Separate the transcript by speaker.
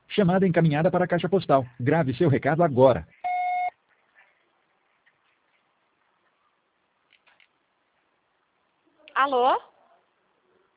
Speaker 1: Chamada encaminhada para a caixa postal. Grave seu recado agora.
Speaker 2: Alô?